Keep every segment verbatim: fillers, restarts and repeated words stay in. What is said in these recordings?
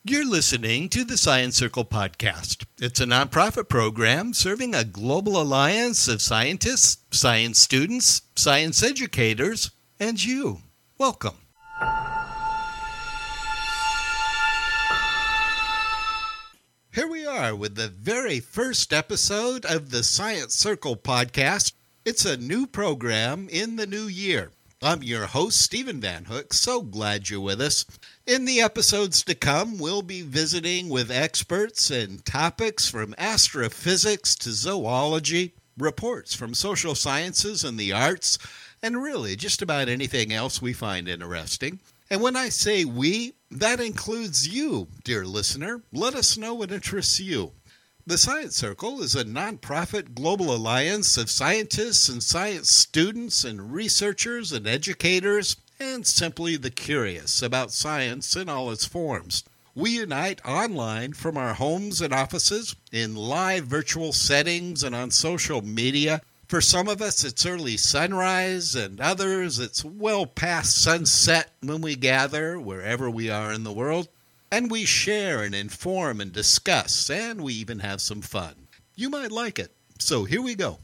You're listening to the Science Circle podcast. It's a nonprofit program serving a global alliance of scientists, science students, science educators, and you. Welcome. Here we are with the very first episode of the Science Circle podcast. It's a new program in the new year. I'm your host, Stephen Van Hook. So glad you're with us. In the episodes to come, we'll be visiting with experts and topics from astrophysics to zoology, reports from social sciences and the arts, and really just about anything else we find interesting. And when I say we, that includes you, dear listener. Let us know what interests you. The Science Circle is a nonprofit global alliance of scientists and science students and researchers and educators and simply the curious about science in all its forms. We unite online from our homes and offices, in live virtual settings and on social media. For some of us, it's early sunrise, and others, it's well past sunset when we gather wherever we are in the world. And we share and inform and discuss, and we even have some fun. You might like it. So here we go.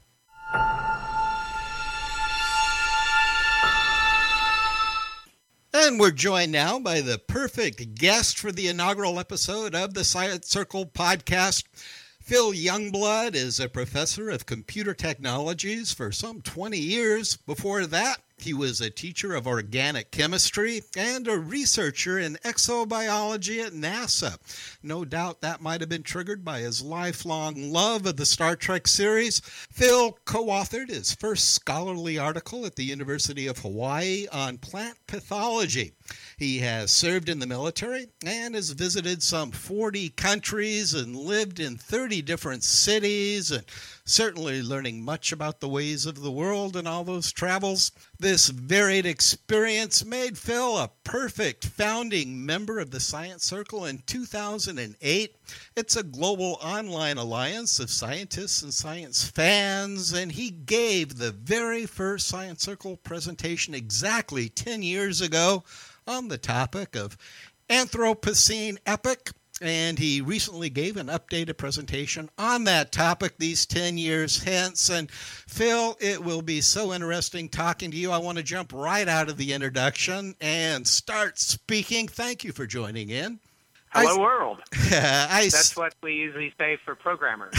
And we're joined now by the perfect guest for the inaugural episode of the Science Circle podcast. Phil Youngblood is a professor of computer technologies for some twenty years. Before that, he was a teacher of organic chemistry and a researcher in exobiology at NASA. No doubt that might have been triggered by his lifelong love of the Star Trek series. Phil co-authored his first scholarly article at the University of Hawaii on plant pathology. He has served in the military and has visited some forty countries and lived in thirty different cities, and certainly learning much about the ways of the world in all those travels. This varied experience made Phil a perfect founding member of the Science Circle in two thousand eight. It's a global online alliance of scientists and science fans, and he gave the very first Science Circle presentation exactly ten years ago on the topic of Anthropocene epoch. And he recently gave an updated presentation on that topic these ten years hence. And Phil, it will be so interesting talking to you. I want to jump right out of the introduction and start speaking. Thank you for joining in. Hello, I, world. I, That's what we usually say for programmers.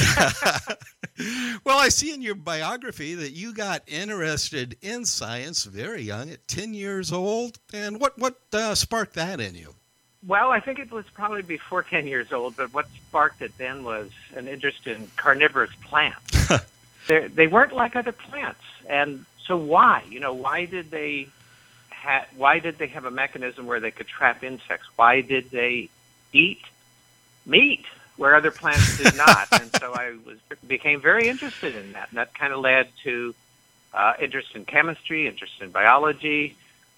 Well, I see in your biography that you got interested in science very young, at ten years old. And what, what uh, sparked that in you? Well, I think it was probably before ten years old, but what sparked it then was an interest in carnivorous plants. They weren't like other plants. And so why? You know, why did they ha- why did they have a mechanism where they could trap insects? Why did they eat meat where other plants did not? And so I was became very interested in that. And that kind of led to uh, interest in chemistry, interest in biology,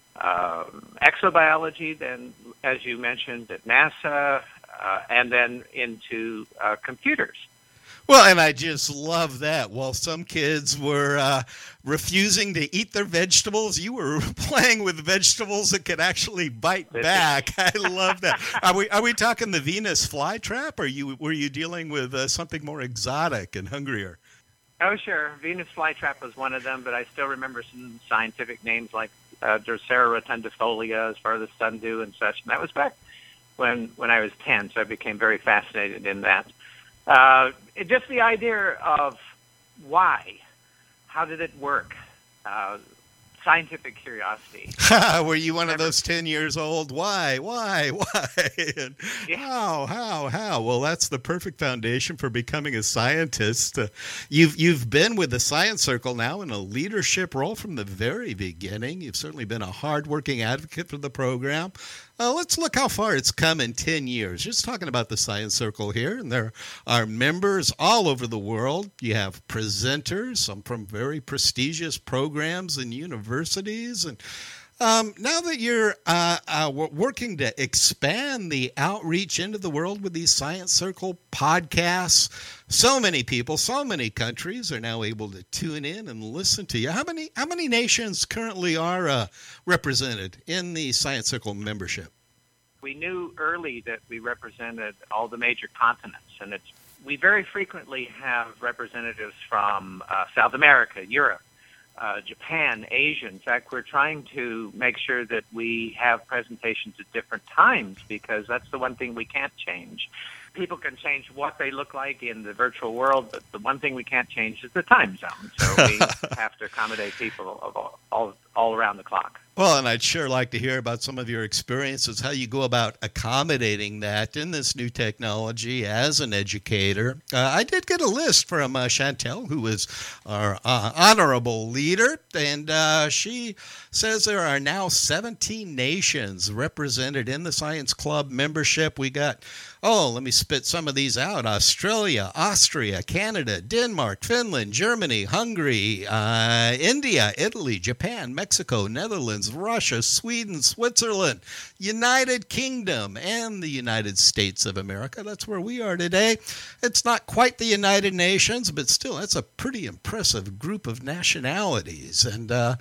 um, exobiology, then, as you mentioned, at NASA, uh, and then into uh, computers. Well, and I just love that. While some kids were uh, refusing to eat their vegetables, you were playing with vegetables that could actually bite back. I love that. Are we are we talking the Venus flytrap, or you were you dealing with uh, something more exotic and hungrier? Oh, sure. Venus flytrap was one of them, but I still remember some scientific names like uh, Drosera rotundifolia, as far as the sundew and such. And that was back when when I was ten, so I became very fascinated in that. Uh, it, just the idea of why, how did it work, uh, scientific curiosity. Were you one of those ten years old? Why, why, why? And Yeah. How, how, how? Well, that's the perfect foundation for becoming a scientist. Uh, you've you've been with the Science Circle now in a leadership role from the very beginning. You've certainly been a hardworking advocate for the program. Uh, let's look how far it's come in ten years. Just talking about the Science Circle here, and there are members all over the world. You have presenters, some from very prestigious programs and universities. And um, now that you're uh, uh, working to expand the outreach into the world with these Science Circle podcasts, so many people, so many countries are now able to tune in and listen to you. How many how many nations currently are uh, represented in the Science Circle membership? We knew early that we represented all the major continents, and it's we very frequently have representatives from uh, South America, Europe, uh, Japan, Asia. In fact, we're trying to make sure that we have presentations at different times, because that's the one thing we can't change. People can change what they look like in the virtual world, but the one thing we can't change is the time zone. So we have to accommodate people of all, all, all around the clock. Well, and I'd sure like to hear about some of your experiences, how you go about accommodating that in this new technology as an educator. Uh, I did get a list from uh, Chantel, who is our uh, honorable leader, and uh, she says there are now seventeen nations represented in the Science Club membership. We got, oh, let me spit some of these out. Australia, Austria, Canada, Denmark, Finland, Germany, Hungary, uh, India, Italy, Japan, Mexico, Netherlands, Russia, Sweden, Switzerland, United Kingdom, and the United States of America. That's where we are today. It's not quite the United Nations, but still, that's a pretty impressive group of nationalities. And uh,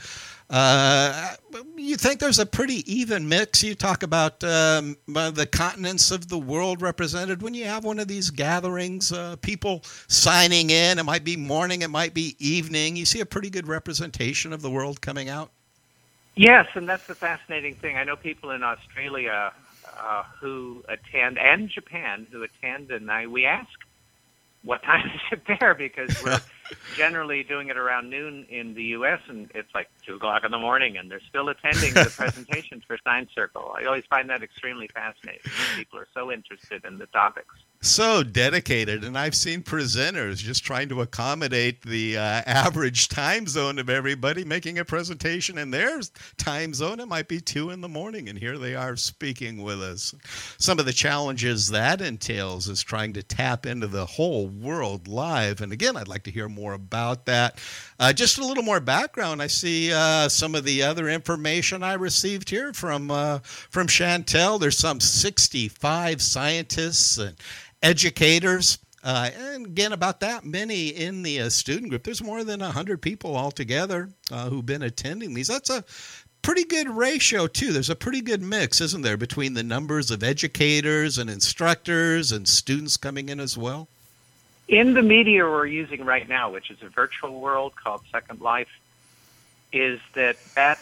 uh, you think there's a pretty even mix? You talk about um, the continents of the world represented. When you have one of these gatherings, uh, people signing in, it might be morning, it might be evening. You see a pretty good representation of the world coming out? Yes, and that's the fascinating thing. I know people in Australia uh, who attend, and Japan who attend, and I, we ask, what time is it there? Because we're generally doing it around noon in the U S, and it's like two o'clock in the morning, and they're still attending the presentations for Science Circle. I always find that extremely fascinating. People are so interested in the topics. So dedicated, and I've seen presenters just trying to accommodate the uh, average time zone of everybody, making a presentation in their time zone. It might be two in the morning, and here they are speaking with us. Some of the challenges that entails is trying to tap into the whole world live. And again, I'd like to hear more about that. Uh, just a little more background. I see uh, some of the other information I received here from uh, from Chantel. There's some sixty-five scientists and educators, uh, and again, about that many in the uh, student group. There's more than one hundred people altogether uh, who've been attending these. That's a pretty good ratio, too. There's a pretty good mix, isn't there, between the numbers of educators and instructors and students coming in as well? In the media we're using right now, which is a virtual world called Second Life, is that that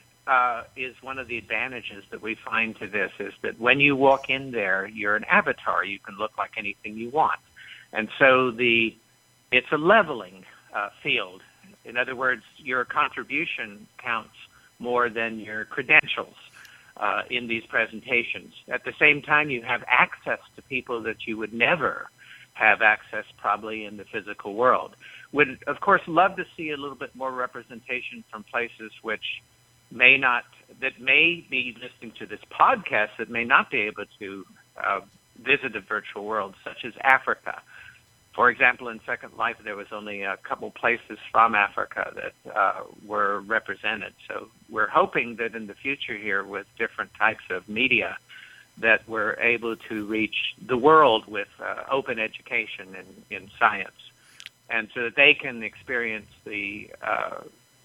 Uh, is one of the advantages that we find to this, is that when you walk in there, you're an avatar. You can look like anything you want. And so the it's a leveling uh, field. In other words, your contribution counts more than your credentials uh, in these presentations. At the same time, you have access to people that you would never have access probably in the physical world. Would, of course, love to see a little bit more representation from places which may not, that may be listening to this podcast that may not be able to uh, visit a virtual world, such as Africa. For example, in Second Life, there was only a couple places from Africa that uh, were represented. So we're hoping that in the future here, with different types of media, that we're able to reach the world with uh, open education in, in science, and so that they can experience the uh,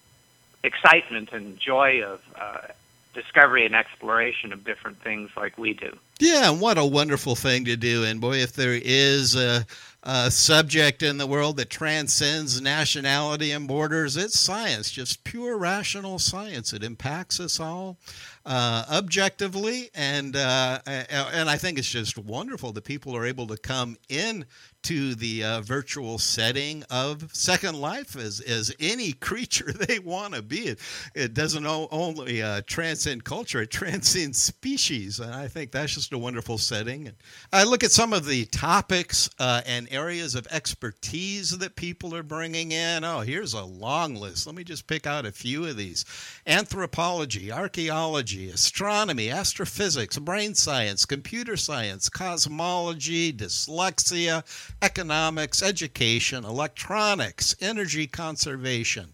excitement and joy of uh, discovery and exploration of different things like we do. Yeah, and what a wonderful thing to do. And boy, if there is a, a subject in the world that transcends nationality and borders, it's science, just pure rational science. It impacts us all uh, objectively, and uh, and I think it's just wonderful that people are able to come in to the uh, virtual setting of Second Life as, as any creature they want to be. It, it doesn't o- only uh, transcend culture, it transcends species, and I think that's just a wonderful setting. And I look at some of the topics uh, and areas of expertise that people are bringing in. Oh, here's a long list. Let me just pick out a few of these. Anthropology, archaeology, astronomy, astrophysics, brain science, computer science, cosmology, dyslexia, economics, education, electronics, energy conservation,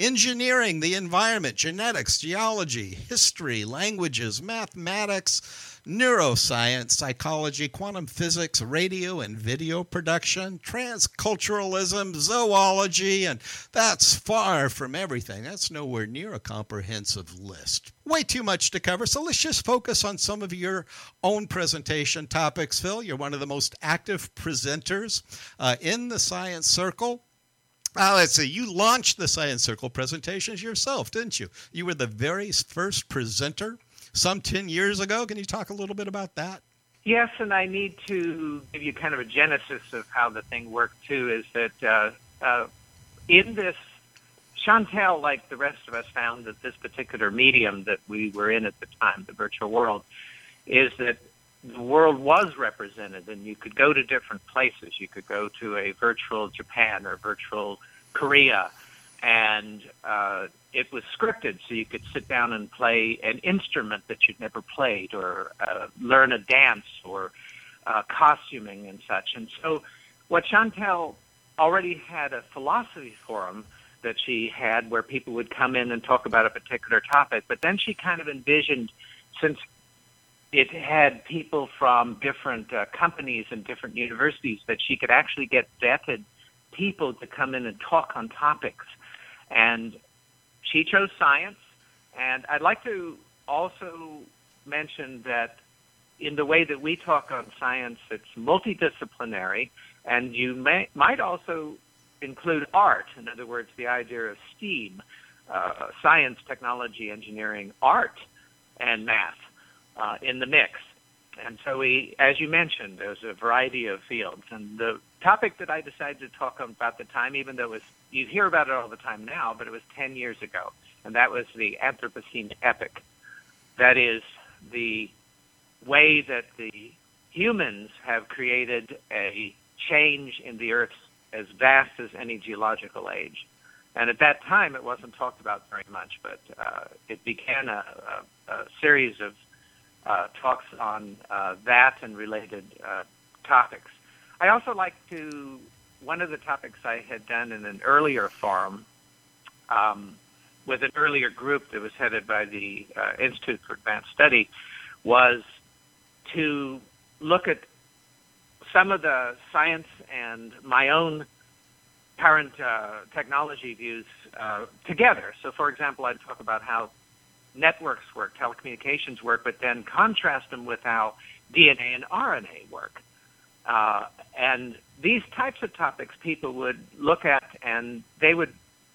engineering, the environment, genetics, geology, history, languages, mathematics, neuroscience, psychology, quantum physics, radio and video production, transculturalism, zoology, and that's far from everything. That's nowhere near a comprehensive list. Way too much to cover, so let's just focus on some of your own presentation topics, Phil. You're one of the most active presenters uh, in the Science Circle. Uh, let's see, you launched the Science Circle presentations yourself, didn't you? You were the very first presenter some ten years ago. Can you talk a little bit about that? Yes, and I need to give you kind of a genesis of how the thing worked, too, is that uh, uh, in this, Chantel, like the rest of us, found that this particular medium that we were in at the time, the virtual world, is that the world was represented, and you could go to different places. You could go to a virtual Japan or virtual Korea, and uh, it was scripted, so you could sit down and play an instrument that you'd never played, or uh, learn a dance, or uh, costuming and such. And so what Chantel already had a philosophy forum that she had where people would come in and talk about a particular topic, but then she kind of envisioned, since it had people from different uh, companies and different universities, that she could actually get vetted people to come in and talk on topics. And she chose science. And I'd like to also mention that in the way that we talk on science, it's multidisciplinary, and you may, might also include art. In other words, the idea of STEAM, uh, science, technology, engineering, art, and math uh, in the mix. And so we, as you mentioned, there's a variety of fields. And the topic that I decided to talk about at the time, even though it was, you hear about it all the time now, but it was ten years ago, and that was the Anthropocene epoch. That is the way that the humans have created a change in the Earth's as vast as any geological age. And at that time, it wasn't talked about very much, but uh, it began a, a, a series of uh, talks on uh, that and related uh, topics. I also like to, one of the topics I had done in an earlier forum um, with an earlier group that was headed by the uh, Institute for Advanced Study was to look at some of the science and my own current uh, technology views uh, together. So, for example, I'd talk about how networks work, telecommunications work, but then contrast them with how D N A and R N A work. Uh, and these types of topics people would look at, and they would,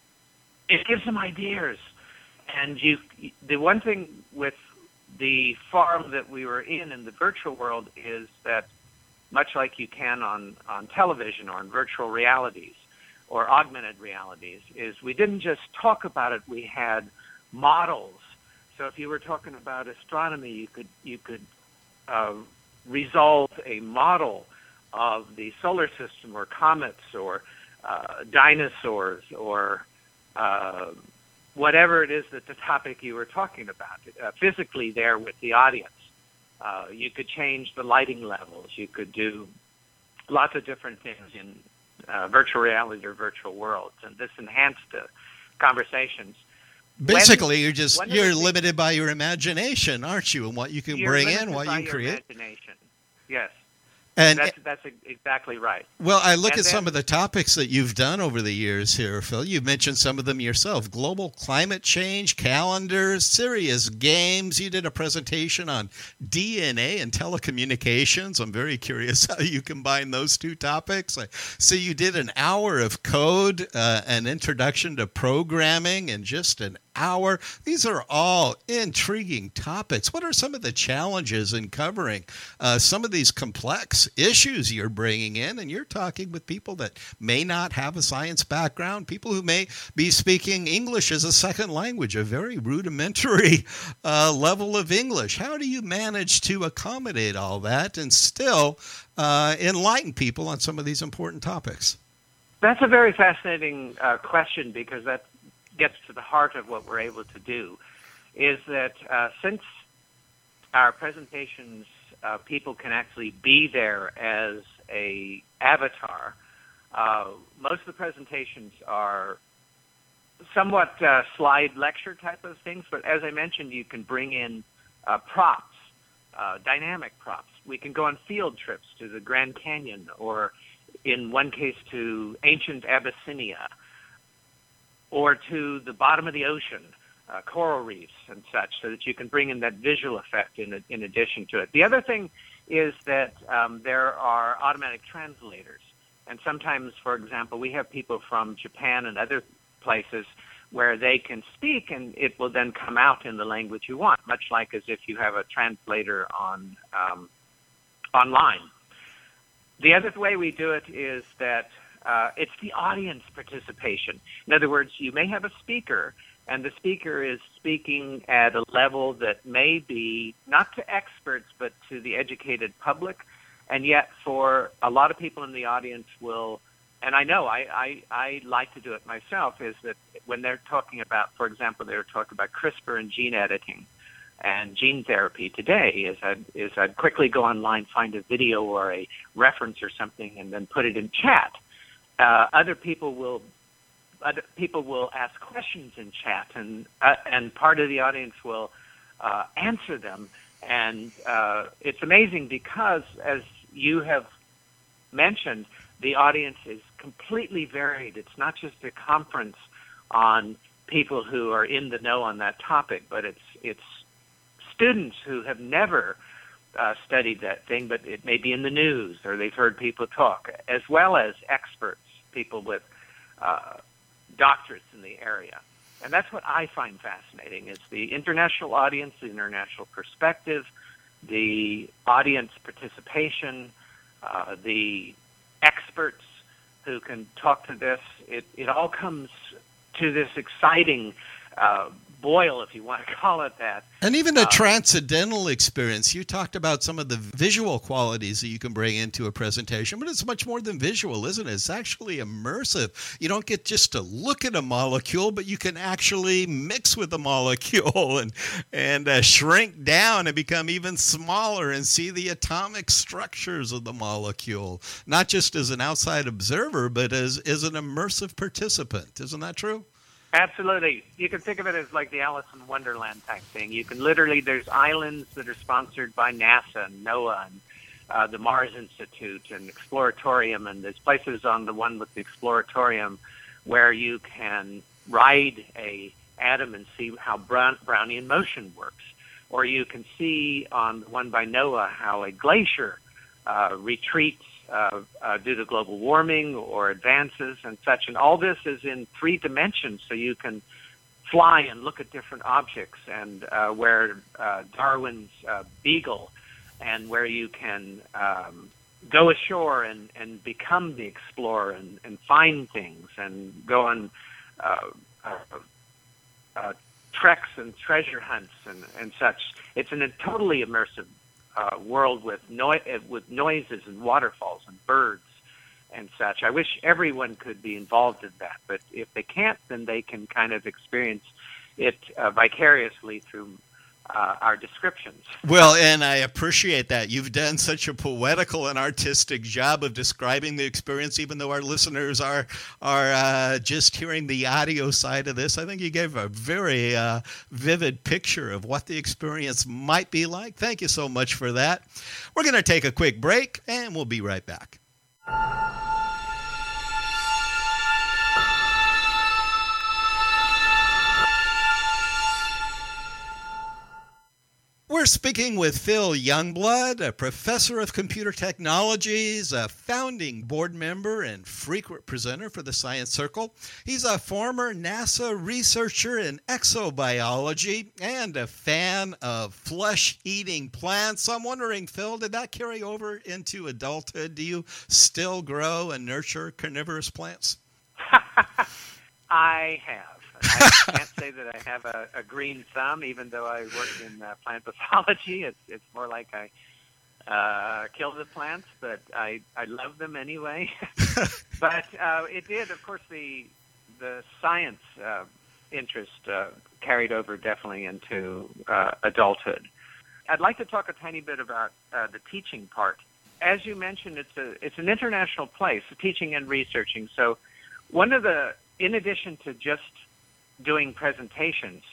it gives them ideas. And you, the one thing with the forum that we were in in the virtual world is that much like you can on, on television or in virtual realities or augmented realities, is we didn't just talk about it, we had models. So if you were talking about astronomy, you could you could uh, resolve a model of the solar system or comets or uh, dinosaurs or uh, whatever it is that the topic you were talking about, uh, physically there with the audience. Uh, you could change the lighting levels. You could do lots of different things in uh, virtual reality or virtual worlds, and this enhanced the conversations. Basically, when, you're just you're things, limited by your imagination, aren't you, and what you can bring in, what you can create. Imagination. Yes. And that's, that's exactly right. Well, I look and at then, some of the topics that you've done over the years here, Phil. You've mentioned some of them yourself. Global climate change, calendars, serious games. You did a presentation on D N A and telecommunications. I'm very curious how you combine those two topics. I see you did an hour of code, uh, an introduction to programming in just an hour. These are all intriguing topics. What are some of the challenges in covering uh, some of these complex issues you're bringing in? And you're talking with people that may not have a science background, people who may be speaking English as a second language, a very rudimentary uh, level of English. How do you manage to accommodate all that and still uh, enlighten people on some of these important topics? That's a very fascinating uh, question, because that gets to the heart of what we're able to do, is that uh, since our presentations, uh, people can actually be there as a avatar. Uh, most of the presentations are somewhat uh, slide lecture type of things, but as I mentioned, you can bring in uh, props uh, dynamic props. We can go on field trips to the Grand Canyon, or in one case to ancient Abyssinia, or to the bottom of the ocean, uh, coral reefs and such, so that you can bring in that visual effect in, in addition to it. The other thing is that um, there are automatic translators. And sometimes, for example, we have people from Japan and other places where they can speak, and it will then come out in the language you want, much like as if you have a translator on um, online. The other way we do it is that uh, it's the audience participation. In other words, you may have a speaker, and the speaker is speaking at a level that may be not to experts, but to the educated public, and yet for a lot of people in the audience will, and I know I, I, I like to do it myself, is that when they're talking about, for example, they're talking about CRISPR and gene editing and gene therapy today, is I'd, is I'd quickly go online, find a video or a reference or something, and then put it in chat. Uh, other people will other people will ask questions in chat, and uh, and part of the audience will uh, answer them. And uh, it's amazing because, as you have mentioned, the audience is completely varied. It's not just a conference on people who are in the know on that topic, but it's it's students who have never uh, studied that thing, but it may be in the news or they've heard people talk, as well as experts, people with uh, doctorates in the area. And that's what I find fascinating, is the international audience, the international perspective, the audience participation, uh, the experts who can talk to this. It, it all comes to this exciting uh, boil, if you want to call it that. And even a uh, transcendental experience. You talked about some of the visual qualities that you can bring into a presentation, but it's much more than visual, isn't it? It's actually immersive. You don't get just to look at a molecule, but you can actually mix with the molecule and, and uh, shrink down and become even smaller and see the atomic structures of the molecule, not just as an outside observer, but as, as an immersive participant. Isn't that true? Absolutely. You can think of it as like the Alice in Wonderland type thing. You can literally, there's islands that are sponsored by NASA and NOAA and uh, the Mars Institute and Exploratorium, and there's places on the one with the Exploratorium where you can ride a atom and see how Brown, Brownian motion works. Or you can see on the one by NOAA how a glacier uh, retreats Uh, uh, due to global warming or advances and such. And all this is in three dimensions, so you can fly and look at different objects, and uh, where uh, Darwin's uh, beagle, and where you can um, go ashore and, and become the explorer and, and find things and go on uh, uh, uh, treks and treasure hunts and, and such. It's in a totally immersive Uh, world with no- with noises and waterfalls and birds and such. I wish everyone could be involved in that, but if they can't, then they can kind of experience it uh, vicariously through uh, our descriptions. Well, and I appreciate that. You've done such a poetical and artistic job of describing the experience, even though our listeners are are uh, just hearing the audio side of this. I think you gave a very uh, vivid picture of what the experience might be like. Thank you so much for that. We're going to take a quick break, and we'll be right back. We're speaking with Phil Youngblood, a professor of computer technologies, a founding board member and frequent presenter for the Science Circle. He's a former NASA researcher in exobiology and a fan of flesh-eating plants. I'm wondering, Phil, did that carry over into adulthood? Do you still grow and nurture carnivorous plants? I have. I can't say that I have a, a green thumb, even though I work in uh, plant pathology. It's it's more like I uh, kill the plants, but I, I love them anyway. But uh, it did, of course, the the science uh, interest uh, carried over definitely into uh, adulthood. I'd like to talk a tiny bit about uh, the teaching part. As you mentioned, it's a it's an international place, teaching and researching. So one of the, in addition to just doing presentations,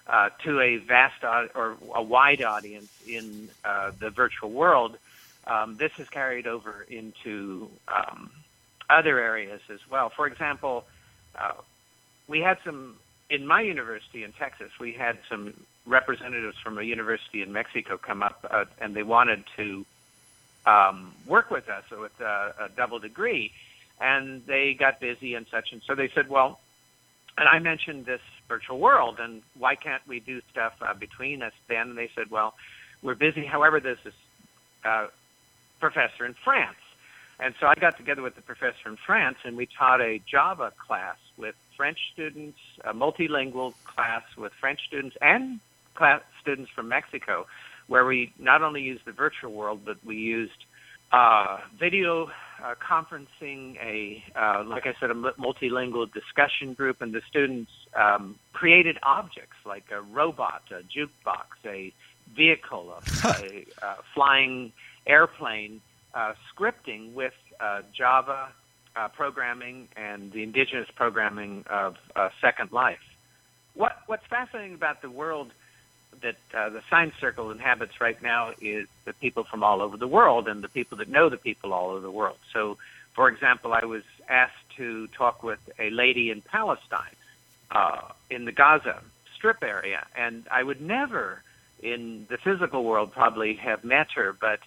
uh, to a vast au- or a wide audience in uh, the virtual world, um, this is carried over into um, other areas as well. For example, uh, we had some, in my university in Texas, we had some representatives from a university in Mexico come up, uh, and they wanted to um, work with us with a, a double degree, and they got busy and such, and so they said, well, and I mentioned this virtual world, and why can't we do stuff uh, between us then? And they said, well, we're busy. However, there's this uh, professor in France. And so I got together with the professor in France, and we taught a Java class with French students, a multilingual class with French students and class students from Mexico, where we not only used the virtual world, but we used uh, video uh, conferencing, a uh, like I said, a multilingual discussion group, and the students um, created objects like a robot, a jukebox, a vehicle, a, a uh, flying airplane, uh, scripting with uh, Java uh, programming and the indigenous programming of uh, Second Life. What What's fascinating about the world that uh, the Science Circle inhabits right now is the people from all over the world and the people that know the people all over the world. So, for example, I was asked to talk with a lady in Palestine, uh, in the Gaza Strip area, and I would never, in the physical world, probably have met her, but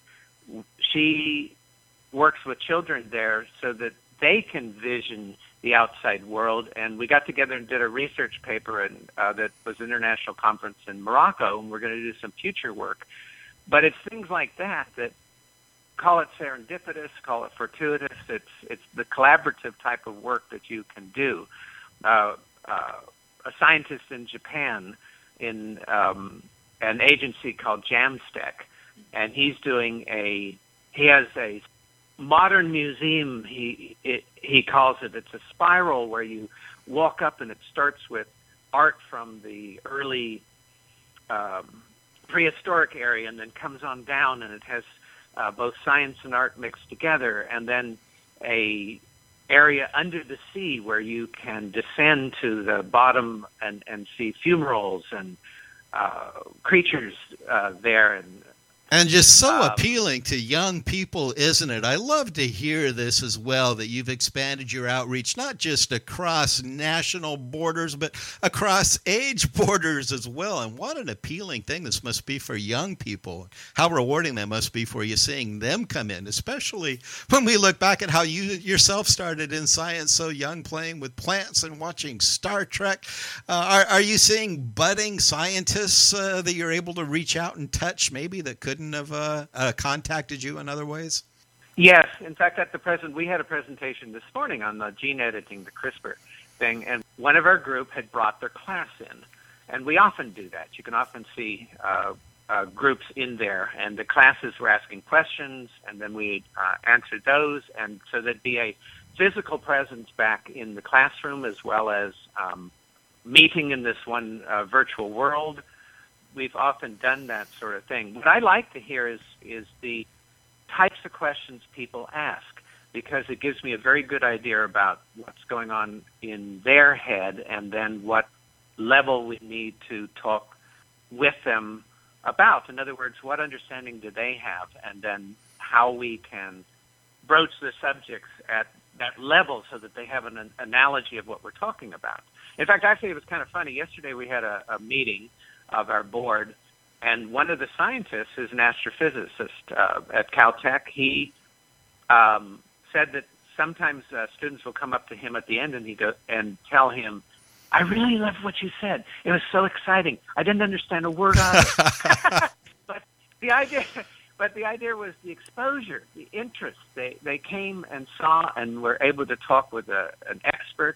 she works with children there so that they can vision the outside world, and we got together and did a research paper and uh, that was an international conference in Morocco, and we're going to do some future work. But it's things like that that, call it serendipitous, call it fortuitous, it's it's the collaborative type of work that you can do. Uh, uh, a scientist in Japan in um, an agency called Jamstack, and he's doing a, he has a modern museum, he it, he calls it. It's a spiral where you walk up, and it starts with art from the early um, prehistoric area, and then comes on down, and it has uh, both science and art mixed together, and then a area under the sea where you can descend to the bottom and, and see fumaroles and uh, creatures uh, there, and And just so Um, appealing to young people, isn't it? I love to hear this as well, that you've expanded your outreach, not just across national borders, but across age borders as well. And what an appealing thing this must be for young people. How rewarding that must be for you, seeing them come in, especially when we look back at how you yourself started in science so young, playing with plants and watching Star Trek. Uh, are, are you seeing budding scientists uh, that you're able to reach out and touch, maybe, that couldn't have uh, uh, contacted you in other ways? Yes. In fact, at the present, we had a presentation this morning on the gene editing, the CRISPR thing, and one of our group had brought their class in. And we often do that. You can often see uh, uh, groups in there, and the classes were asking questions, and then we uh, answered those. And so there'd be a physical presence back in the classroom, as well as um, meeting in this one uh, virtual world. We've often done that sort of thing. What I like to hear is is the types of questions people ask, because it gives me a very good idea about what's going on in their head, and then what level we need to talk with them about. In other words, what understanding do they have, and then how we can broach the subjects at that level so that they have an, an analogy of what we're talking about. In fact, actually, it was kind of funny. Yesterday we had a, a meeting of our board, and one of the scientists is an astrophysicist uh, at Caltech. He um, said that sometimes uh, students will come up to him at the end and he go and tell him, "I really loved what you said. It was so exciting. I didn't understand a word of it." but the idea, but the idea was the exposure, the interest. They they came and saw and were able to talk with a, an expert,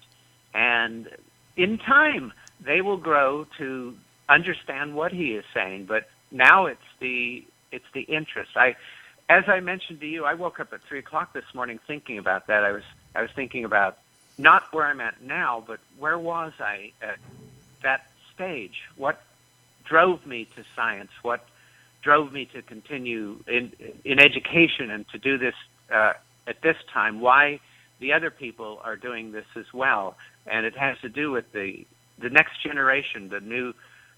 and in time they will grow to understand what he is saying. But now it's the it's the interest. I, as I mentioned to you, I woke up at three o'clock this morning thinking about that. I was I was thinking about not where I'm at now, but where was I at that stage? What drove me to science? What drove me to continue in in education and to do this uh, at this time? Why the other people are doing this as well? And it has to do with the the next generation, the new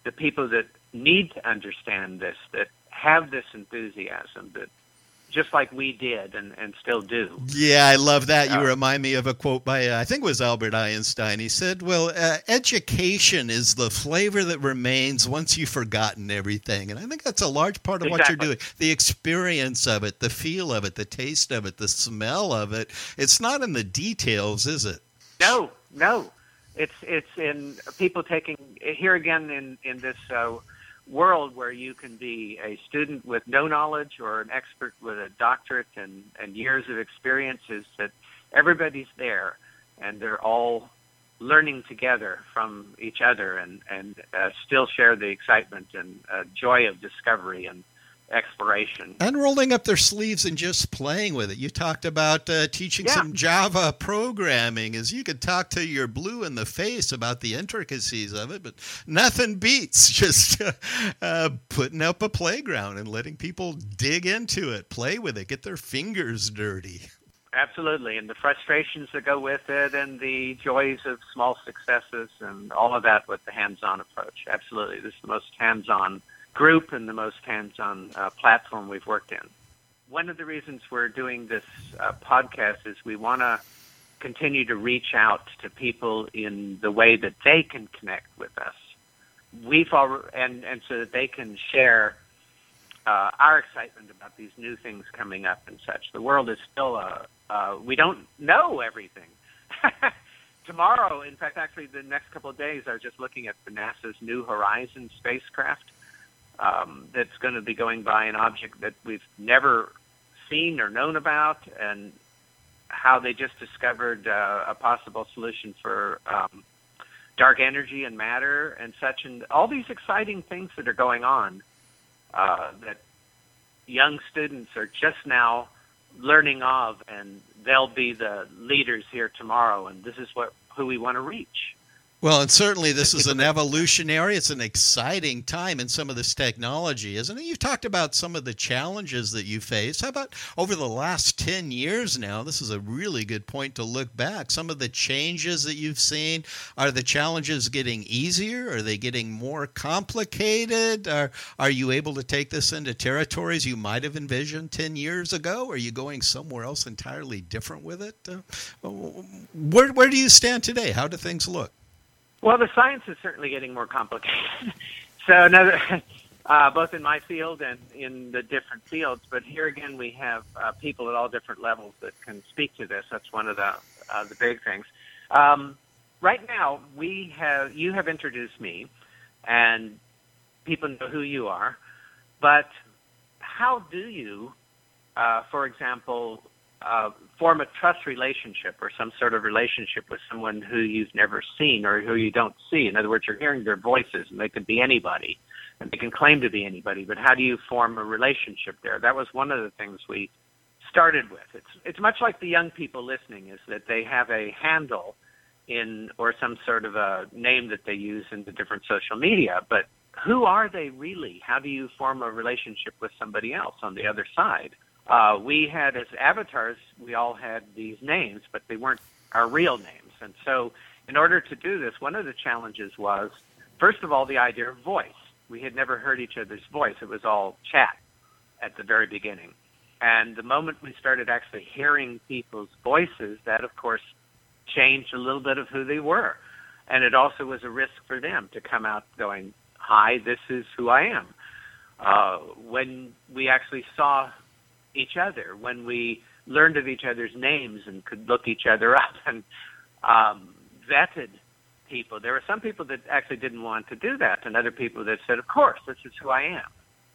the people that need to understand this, that have this enthusiasm, that just like we did and, and still do. Yeah, I love that. You Uh, remind me of a quote by, uh, I think it was Albert Einstein. He said, well, uh, education is the flavor that remains once you've forgotten everything. And I think that's a large part of what you're Exactly. doing. The experience of it, the feel of it, the taste of it, the smell of it. It's not in the details, is it? No, no. It's it's in people taking, here again in, in this uh, world where you can be a student with no knowledge or an expert with a doctorate and, and years of experience, is that everybody's there and they're all learning together from each other and, and uh, still share the excitement and uh, joy of discovery and exploration. And rolling up their sleeves and just playing with it. You talked about uh, teaching Yeah. some Java programming, as you could talk to your blue in the face about the intricacies of it, but nothing beats just uh, uh, putting up a playground and letting people dig into it, play with it, get their fingers dirty. Absolutely, and the frustrations that go with it and the joys of small successes and all of that with the hands-on approach. Absolutely, this is the most hands-on group and the most hands-on uh, platform we've worked in. One of the reasons we're doing this uh, podcast is we want to continue to reach out to people in the way that they can connect with us. We've al- and and so that they can share uh, our excitement about these new things coming up and such. The world is still a uh, we don't know everything. Tomorrow, in fact, actually the next couple of days, I was just looking at the NASA's New Horizons spacecraft. Um, that's going to be going by an object that we've never seen or known about, and how they just discovered uh, a possible solution for um, dark energy and matter and such, and all these exciting things that are going on uh, that young students are just now learning of, and they'll be the leaders here tomorrow, and this is what who we want to reach. Well, and certainly this is an evolutionary, it's an exciting time in some of this technology, isn't it? You've talked about some of the challenges that you face. How about over the last ten years now? This is a really good point to look back. Some of the changes that you've seen, are the challenges getting easier? Are they getting more complicated? Are, are you able to take this into territories you might have envisioned ten years ago? Are you going somewhere else entirely different with it? Uh, where, where do you stand today? How do things look? Well, the science is certainly getting more complicated. so, another, uh, both in my field and in the different fields. But here again, we have uh, people at all different levels that can speak to this. That's one of the uh, the big things. Um, right now, we have you have introduced me, and people know who you are. But how do you, uh, for example, Uh, form a trust relationship or some sort of relationship with someone who you've never seen or who you don't see? In other words, you're hearing their voices, and they could be anybody, and they can claim to be anybody, but how do you form a relationship there? That was one of the things we started with. It's it's much like the young people listening, is that they have a handle in or some sort of a name that they use in the different social media, but who are they really? How do you form a relationship with somebody else on the other side? Uh, we had, as avatars, we all had these names, but they weren't our real names. And so in order to do this, one of the challenges was, first of all, the idea of voice. We had never heard each other's voice. It was all chat at the very beginning. And the moment we started actually hearing people's voices, that, of course, changed a little bit of who they were. And it also was a risk for them to come out going, hi, this is who I am. Uh, when we actually saw each other, when we learned of each other's names and could look each other up and um, vetted people. There were some people that actually didn't want to do that, and other people that said, of course, this is who I am.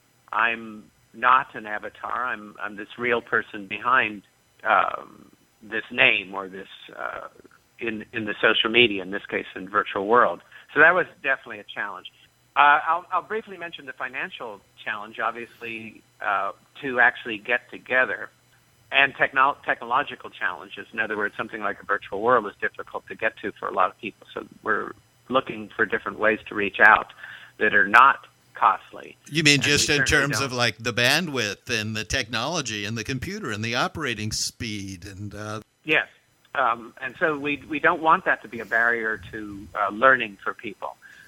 I'm not an avatar. I'm, I'm this real person behind um, this name or this uh, in, in the social media, in this case, in virtual world. So that was definitely a challenge. Uh, I'll, I'll briefly mention the financial challenge, obviously, uh, to actually get together, and techno- technological challenges. In other words, something like a virtual world is difficult to get to for a lot of people. So we're looking for different ways to reach out that are not costly. You mean And just we in certainly terms don't. of like the bandwidth and the technology and the computer and the operating speed and uh, Yes. Um, and so we we don't want that to be a barrier to uh, learning for people.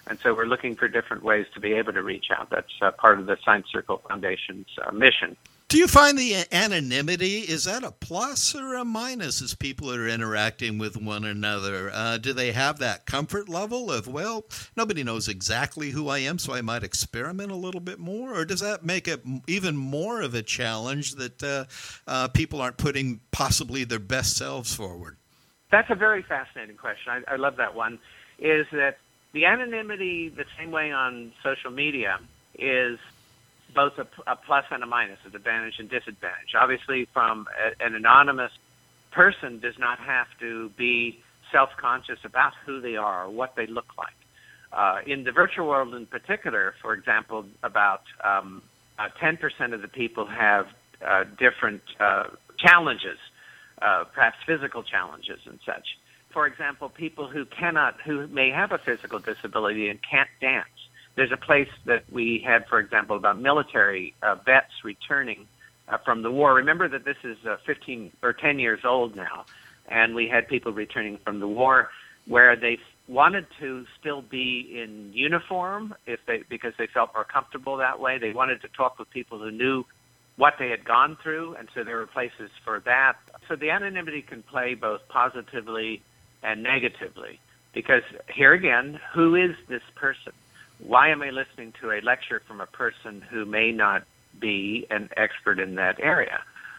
And so we're looking for different ways to be able to reach out. That's uh, part of the Science Circle Foundation's uh, mission. Do you find the anonymity, is that a plus or a minus as people are interacting with one another? Uh, do they have that comfort level of, well, nobody knows exactly who I am, so I might experiment a little bit more? Or does that make it even more of a challenge that uh, uh, people aren't putting possibly their best selves forward? That's a very fascinating question. I, I love that one, is that the anonymity, the same way on social media, is both a, a plus and a minus, an advantage and disadvantage. Obviously, from a, an anonymous person does not have to be self-conscious about who they are or what they look like. Uh, in the virtual world in particular, for example, about um, uh, ten percent of the people have uh, different uh, challenges, uh, perhaps physical challenges and such. For example, people who cannot, who may have a physical disability and can't dance. There's a place that we had, for example, about military uh, vets returning uh, from the war. Remember that this is uh, fifteen or ten years old now, and we had people returning from the war where they wanted to still be in uniform if they because they felt more comfortable that way. They wanted to talk with people who knew what they had gone through, and so there were places for that. So the anonymity can play both positively and negatively, because here again, who is this person? Why am I listening to a lecture from a person who may not be an expert in that area?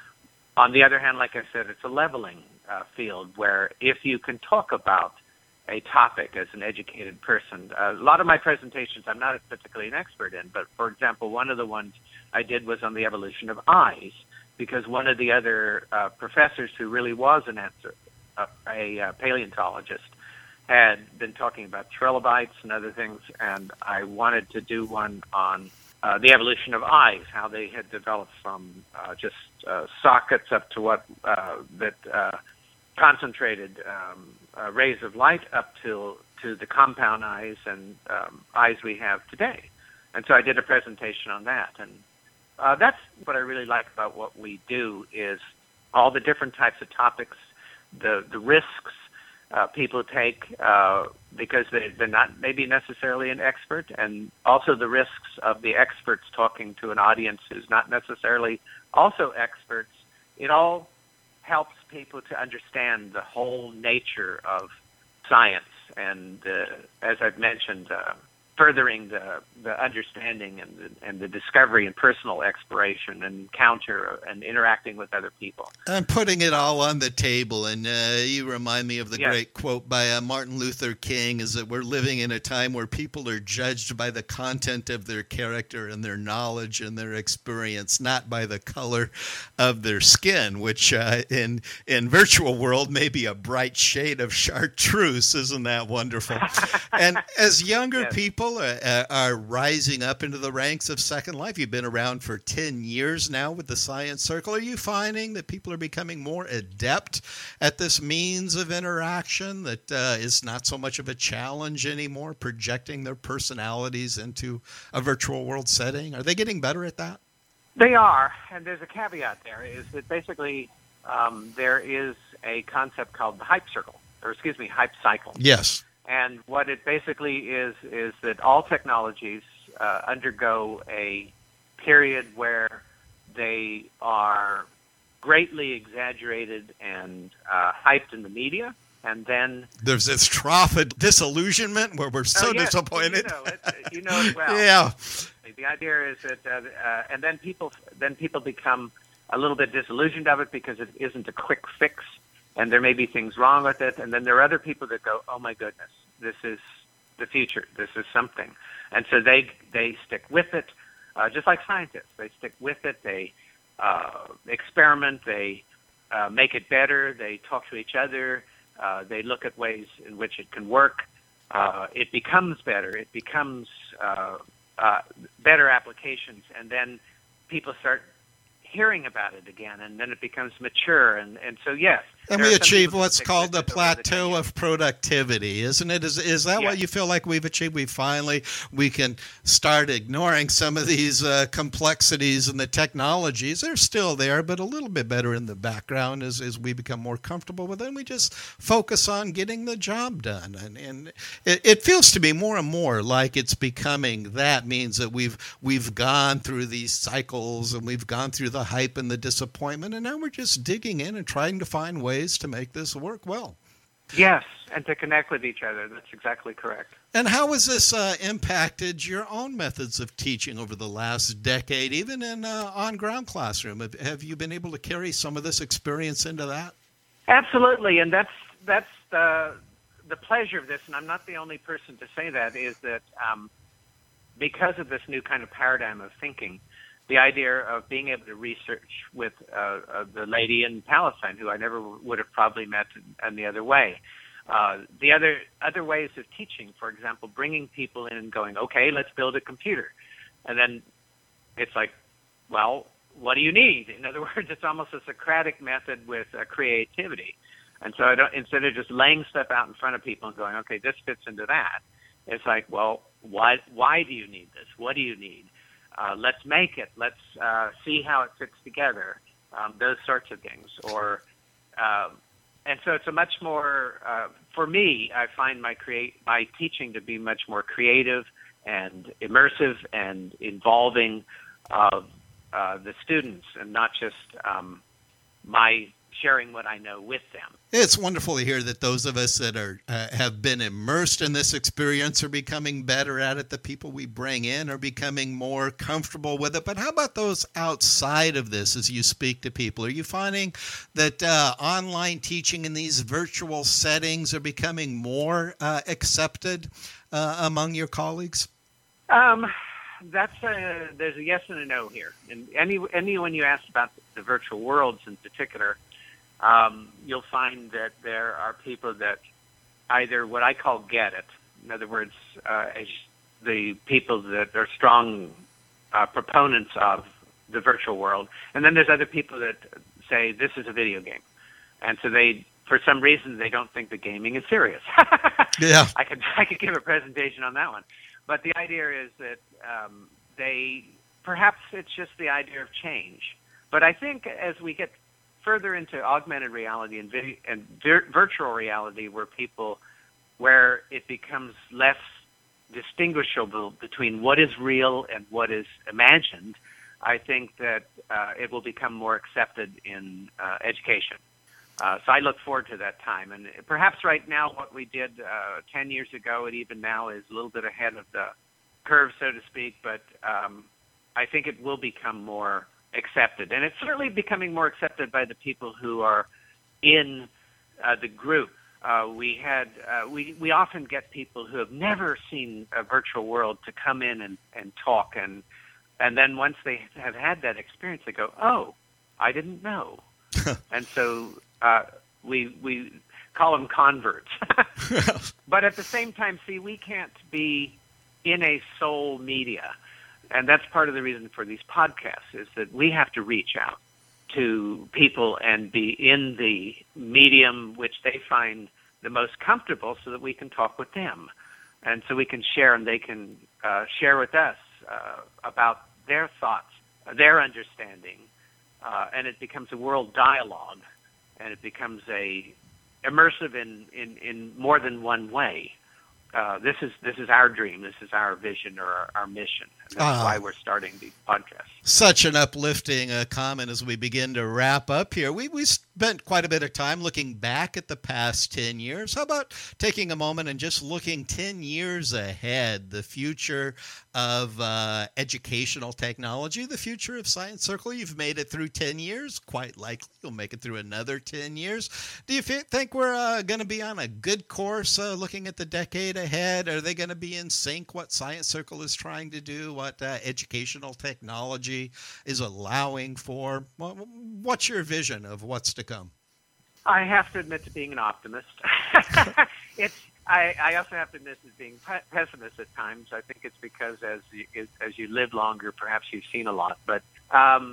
On the other hand, like I said, it's a leveling uh, field where if you can talk about a topic as an educated person, uh, a lot of my presentations I'm not particularly an expert in, but for example, one of the ones I did was on the evolution of eyes, because one of the other uh, professors who really was an answer, uh, a uh, paleontologist, had been talking about trilobites and other things, and I wanted to do one on uh, the evolution of eyes, how they had developed from uh, just uh, sockets up to what uh, that uh, concentrated um, uh, rays of light up to to the compound eyes and um, eyes we have today. And so I did a presentation on that, and uh, that's what I really like about what we do is all the different types of topics, the the risks Uh, people take uh, because they, they're not maybe necessarily an expert, and also the risks of the experts talking to an audience who's not necessarily also experts. It all helps people to understand the whole nature of science, and uh, as I've mentioned, uh, furthering the, the understanding and the, and the discovery and personal exploration and encounter and interacting with other people. And putting it all on the table. And uh, you remind me of the yes. great quote by uh, Martin Luther King, is that we're living in a time where people are judged by the content of their character and their knowledge and their experience, not by the color of their skin, which uh, in in virtual world may be a bright shade of chartreuse. Isn't that wonderful? And as younger yes. people Uh, are rising up into the ranks of Second Life. You've been around for ten years now with the Science Circle. Are you finding that people are becoming more adept at this means of interaction, that uh, is not so much of a challenge anymore, projecting their personalities into a virtual world setting? Are they getting better at that? They are, and there's a caveat there, is that basically um, there is a concept called the hype circle, or excuse me, hype cycle. Yes. And what it basically is, is that all technologies uh, undergo a period where they are greatly exaggerated and uh, hyped in the media, and then there's this trough of disillusionment where we're so oh, yes, disappointed. You know it, you know it well. Yeah. The idea is that, uh, uh, and then people, then people become a little bit disillusioned of it because it isn't a quick fix. And there may be things wrong with it, and then there are other people that go, "Oh my goodness, this is the future. This is something," and so they they stick with it, uh, just like scientists. They stick with it. They uh, experiment. They uh, make it better. They talk to each other. Uh, they look at ways in which it can work. Uh, it becomes better. It becomes uh, uh, better applications, and then people start hearing about it again, and then it becomes mature. And, and so, yes. And we achieve what's called the plateau of productivity, isn't it? Is is that yes. what you feel like we've achieved? We finally, we can start ignoring some of these uh, complexities and the technologies. They're still there, but a little bit better in the background as, as we become more comfortable with it. And we just focus on getting the job done. And, and it, it feels to me more and more like it's becoming that means that we've we've gone through these cycles and we've gone through the hype and the disappointment, and now we're just digging in and trying to find ways to make this work well. Yes, and to connect with each other. That's exactly correct. And how has this uh, impacted your own methods of teaching over the last decade, even in uh, on-ground classroom? Have, have you been able to carry some of this experience into that? Absolutely, and that's that's the the pleasure of this, and I'm not the only person to say that, is that um, because of this new kind of paradigm of thinking, the idea of being able to research with uh, uh, the lady in Palestine, who I never would have probably met any other way. Uh, the other other ways of teaching, for example, bringing people in and going, okay, let's build a computer. And then it's like, well, what do you need? In other words, it's almost a Socratic method with uh, creativity. And so I don't, instead of just laying stuff out in front of people and going, okay, this fits into that, it's like, well, why, why do you need this? What do you need? Uh, let's make it. Let's uh, see how it fits together. Um, those sorts of things. Or, um, and so it's a much more. Uh, for me, I find my create my teaching to be much more creative and immersive and involving of uh, the students, and not just um, my sharing what I know with them. It's wonderful to hear that those of us that are uh, have been immersed in this experience are becoming better at it. The people we bring in are becoming more comfortable with it. But how about those outside of this as you speak to people? Are you finding that uh, online teaching in these virtual settings are becoming more uh, accepted uh, among your colleagues? Um, that's a, there's a yes and a no here. And any anyone you ask about the virtual worlds in particular, Um, you'll find that there are people that either what I call get it. In other words, uh, as the people that are strong uh, proponents of the virtual world. And then there's other people that say this is a video game. And so they, for some reason, they don't think the gaming is serious. Yeah. I could, I could give a presentation on that one. But the idea is that um, they, perhaps it's just the idea of change. But I think as we get further into augmented reality and, video, and vir- virtual reality, where people, where it becomes less distinguishable between what is real and what is imagined, I think that uh, it will become more accepted in uh, education. Uh, so I look forward to that time. And perhaps right now what we did uh, ten years ago and even now is a little bit ahead of the curve, so to speak, but um, I think it will become more accepted. And it's certainly becoming more accepted by the people who are in uh, the group. Uh, we had uh, we, we often get people who have never seen a virtual world to come in and, and talk. And, and then once they have had that experience, they go, oh, I didn't know. And so uh, we we call them converts. But at the same time, see, we can't be in a sole media. And that's part of the reason for these podcasts, is that we have to reach out to people and be in the medium which they find the most comfortable so that we can talk with them. And so we can share and they can uh, share with us uh, about their thoughts, their understanding. Uh, and it becomes a world dialogue, and it becomes a immersive in, in, in more than one way. Uh, this is this is our dream. This is our vision or our, our mission. And that's uh, why we're starting these podcasts. Such an uplifting uh, comment as we begin to wrap up here. We we spent quite a bit of time looking back at the past ten years. How about taking a moment and just looking ten years ahead, the future of uh, educational technology, the future of Science Circle? You've made it through ten years. Quite likely you'll make it through another ten years. Do you f- think we're uh, going to be on a good course uh, looking at the decade ahead? Are they going to be in sync what Science Circle is trying to do, what uh, educational technology is allowing for? What's your vision of what's to come? I have to admit to being an optimist. it's I, I also have to admit to being pessimist at times. I think it's because as you, as you live longer, perhaps you've seen a lot. But um,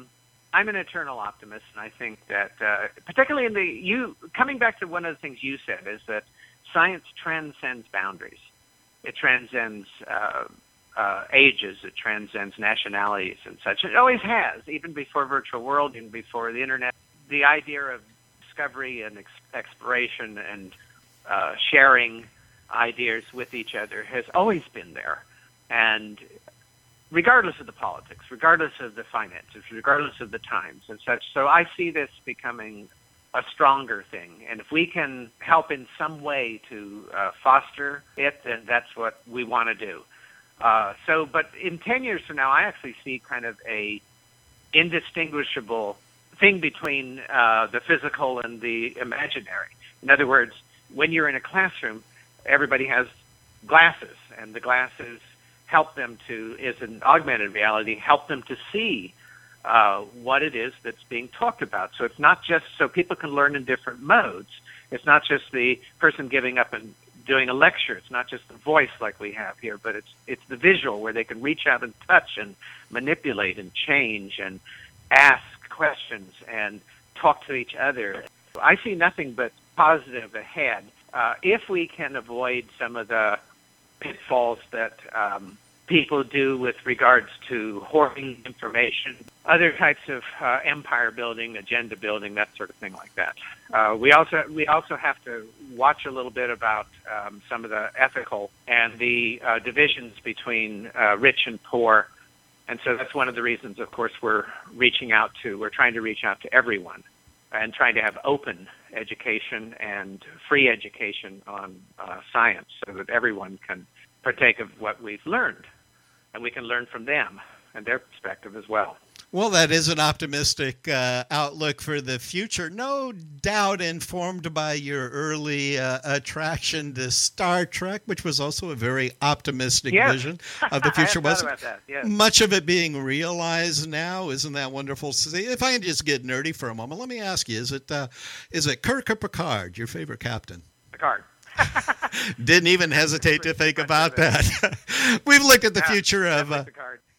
I'm an eternal optimist, and I think that, uh, particularly in the you coming back to one of the things you said, is that science transcends boundaries. It transcends uh, uh, ages. It transcends nationalities and such. It always has, even before virtual world, even before the internet. The idea of discovery and ex- exploration and uh, sharing ideas with each other has always been there, and regardless of the politics, regardless of the finances, regardless of the times and such. So I see this becoming a stronger thing. And if we can help in some way to uh, foster it, then that's what we want to do. Uh, so, but in ten years from now, I actually see kind of a indistinguishable thing between uh, the physical and the imaginary. In other words, when you're in a classroom, everybody has glasses, and the glasses help them to, is an augmented reality, help them to see uh, what it is that's being talked about. So it's not just so people can learn in different modes. It's not just the person giving up and doing a lecture. It's not just the voice like we have here, but it's it's the visual where they can reach out and touch and manipulate and change and ask questions and talk to each other. I see nothing but positive ahead uh, if we can avoid some of the pitfalls that um, people do with regards to hoarding information, other types of uh, empire building, agenda building, that sort of thing like that. Uh, we also we also have to watch a little bit about um, some of the ethical and the uh, divisions between uh, rich and poor. And so that's one of the reasons, of course, we're reaching out to, we're trying to reach out to everyone and trying to have open education and free education on uh, science so that everyone can partake of what we've learned, and we can learn from them and their perspective as well. Well, that is an optimistic uh, outlook for the future. No doubt informed by your early uh, attraction to Star Trek, which was also a very optimistic yes. vision of the future. I Was about that. Yes. Much of it being realized now. Isn't that wonderful to see? If I can just get nerdy for a moment, let me ask you, is it, uh, is it Kirk or Picard, your favorite captain? Picard. Didn't even hesitate to think about that. We've looked at the yeah, future of... Uh,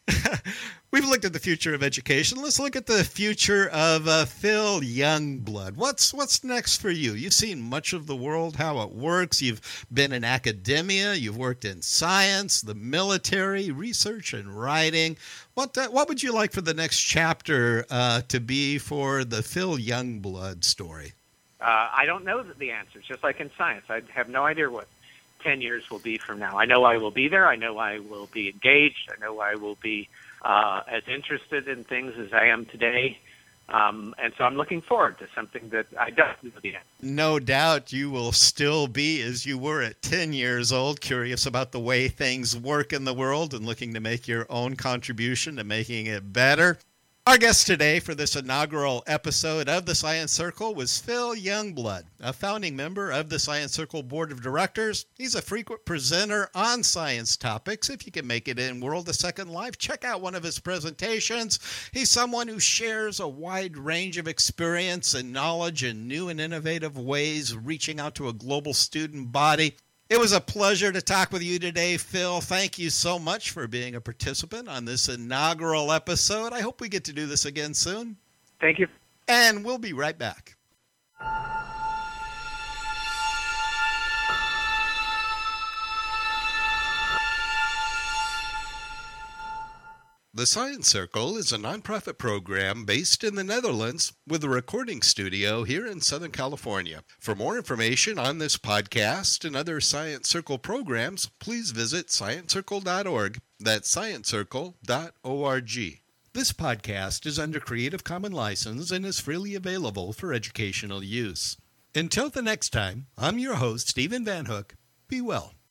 We've looked at the future of education. Let's look at the future of uh, Phil Youngblood. What's what's next for you? You've seen much of the world, how it works. You've been in academia. You've worked in science, the military, research, and writing. What uh, what would you like for the next chapter uh, to be for the Phil Youngblood story? Uh, I don't know the answers. Just like in science, I have no idea what ten years will be from now. I know I will be there. I know I will be engaged. I know I will be uh, as interested in things as I am today. Um, and so I'm looking forward to something that I don't know the answer. No doubt you will still be, as you were at ten years old, curious about the way things work in the world and looking to make your own contribution to making it better. Our guest today for this inaugural episode of the Science Circle was Phil Youngblood, a founding member of the Science Circle Board of Directors. He's a frequent presenter on science topics. If you can make it in World a Second Life, check out one of his presentations. He's someone who shares a wide range of experience and knowledge in new and innovative ways, reaching out to a global student body. It was a pleasure to talk with you today, Phil. Thank you so much for being a participant on this inaugural episode. I hope we get to do this again soon. Thank you. And we'll be right back. The Science Circle is a nonprofit program based in the Netherlands with a recording studio here in Southern California. For more information on this podcast and other Science Circle programs, please visit science circle dot org. That's science circle dot org. This podcast is under Creative Commons license and is freely available for educational use. Until the next time, I'm your host, Stephen Van Hook. Be well.